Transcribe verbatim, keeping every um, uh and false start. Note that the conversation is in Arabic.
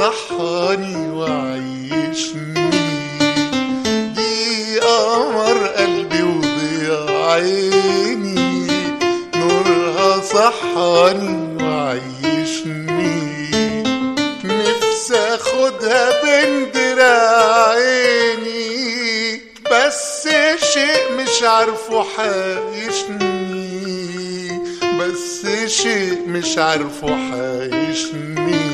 صحاني وعيشني، دي قمر قلبي وضياء عيني، نورها صحاني وعيشني، نفسي اخدها بين دراعيني، بس شيء مش عارفه حايشني، بس شيء مش عارفه حايشني.